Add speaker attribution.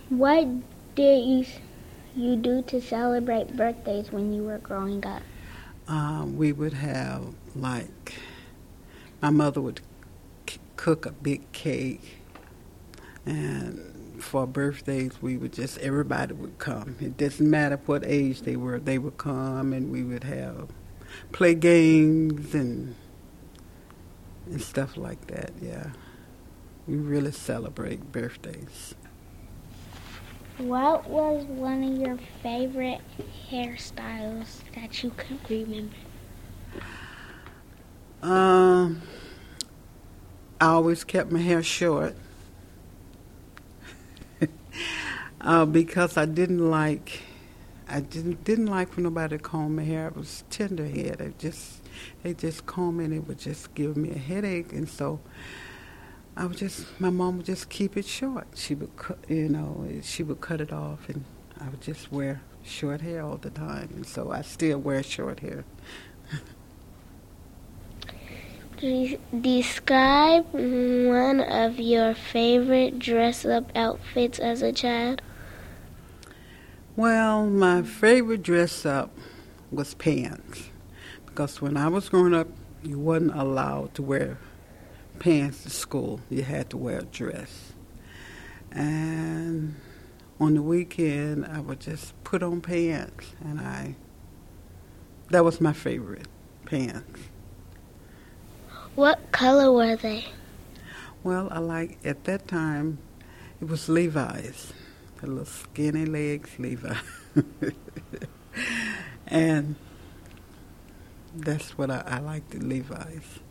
Speaker 1: What did you do to celebrate birthdays when you were growing up?
Speaker 2: We would have, like, my mother would cook a big cake, and for birthdays, we would just, everybody would come. It doesn't matter what age they would come, and we would have play games and stuff like that, yeah. We really celebrate birthdays.
Speaker 1: What was one of your favorite hairstyles that you can remember?
Speaker 2: I always kept my hair short because I didn't like for nobody to comb my hair. I was tender hair. They just comb it. It would just give me a headache, and so my mom would just keep it short. She would, she would cut it off, and I would just wear short hair all the time, and so I still wear short hair.
Speaker 1: Describe one of your favorite dress-up outfits as a child.
Speaker 2: Well, my favorite dress-up was pants, because when I was growing up, you wasn't allowed to wear pants to school. You had to wear a dress. And on the weekend, I would just put on pants, and that was my favorite, pants.
Speaker 1: What color were they?
Speaker 2: Well, at that time, it was Levi's, the little skinny legs Levi's. And that's what I liked, the Levi's.